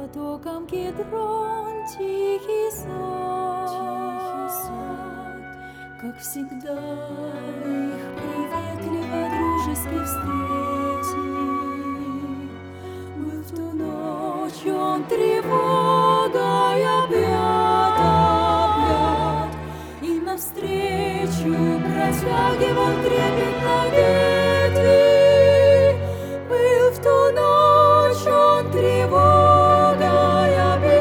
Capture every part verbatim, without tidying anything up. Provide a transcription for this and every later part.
потоком Кедрон тихий сад, тихий сад, как всегда их приветливо дружески встретил. Был в ту ночь он тревогой объят, объят, и навстречу протягивал трепетно ветви. Был в ту ночь он тревогой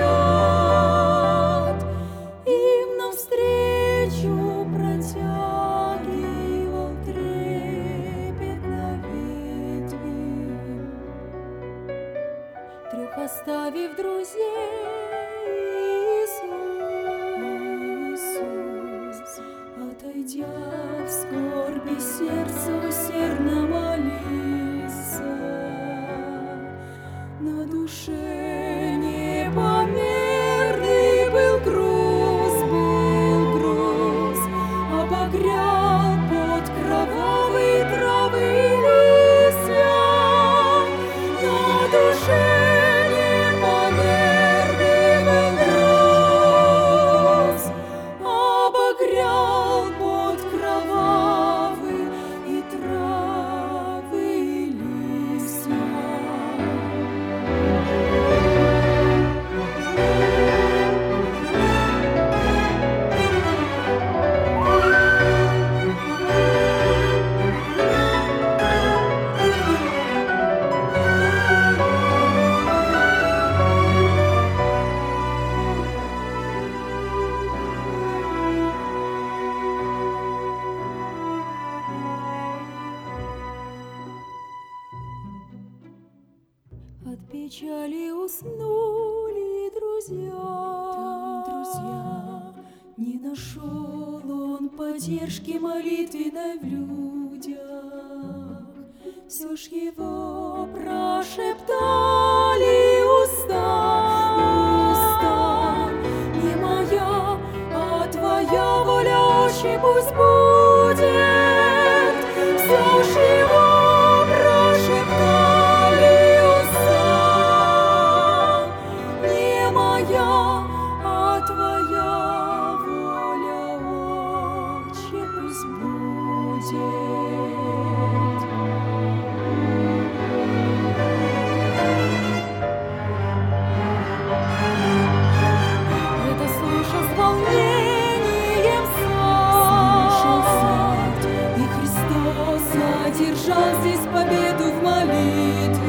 объят, им навстречу протягивал трепетно ветви. Трех оставив друзей, Иисус, отойдя в скорби, сердце усердно молился. На душе непомерный был груз, был груз, обогрял под кровавые травы и листья. На душе непомерный был груз, обогрял под кровавые и травы и листья. От печали уснули друзья, там друзья. Не нашел он поддержки молитвенной в людях. Все ж его прошептали уста, уста. Не моя, а твоя воля, Отче, пусть будет. Все ж его прошептали уста. Не моя, а твоя воля, Отче, пусть будет. Это слыша с волнением сад, и Христос одержал здесь победу в молитве.